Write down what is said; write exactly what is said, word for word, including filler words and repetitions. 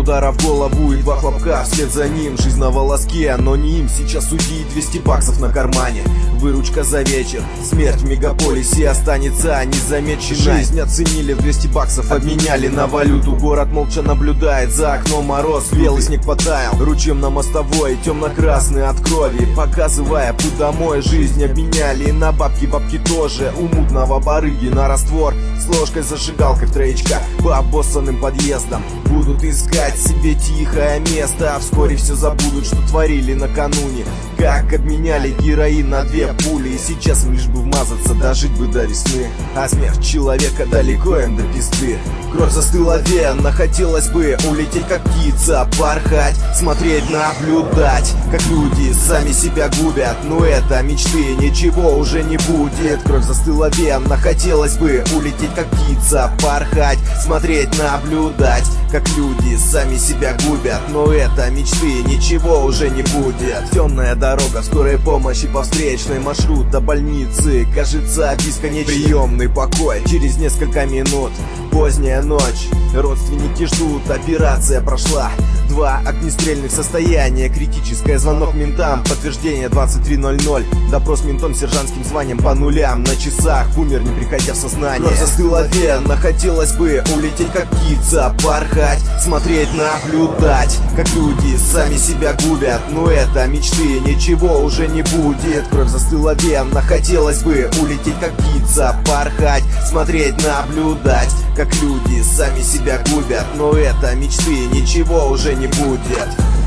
удара в голову и два хлопка вслед за ним. Жизнь на волоске, но не им сейчас судить. Двести баксов на кармане, выручка за вечер. Смерть в мегаполисе останется незамеченной. Жизнь оценили в двести баксов, обменяли на валюту. Город молча наблюдает, за окном мороз, белый снег потаял ручьем на мостовой, темно-красный от крови, показывая путь домой. Жизнь обменяли на бабки, бабки тоже у мутного барыги на раствор с ложкой зажигалкой в троечка по обоссанным подъездам. Будут искать себе тихое место, а вскоре все забудут, что творили накануне. Как обменяли героин на две пули, и сейчас им лишь бы вмазаться, дожить бы до весны. А смерть человека далеко им до пизды. Кровь застыла венно, хотелось бы улететь как птица, порхать, смотреть, наблюдать, как люди сами себя губят. Но это мечты, ничего уже не будет. Кровь застыла венно, хотелось бы улететь как птица, порхать, смотреть, наблюдать, как люди сами себя губят. Но это мечты, ничего уже не будет. Темная дорога скорой помощи по встречной, маршрут до больницы кажется бесконечным. Приемный покой через несколько минут, поздняя ночь, родственники ждут, операция прошла. Два огнестрельных состояния, критическое, звонок ментам, подтверждение двадцать три ноль ноль. Допрос ментом с сержантским званием по нулям. На часах умер, не приходя в сознание. Кровь застыла венно, хотелось бы улететь как птица, порхать, смотреть, наблюдать, как люди сами себя губят. Но это мечты, ничего уже не будет. Кровь застыла венно, хотелось бы улететь как птица, порхать, смотреть, наблюдать, как люди сами себя губят. Но это мечты, ничего уже не будет.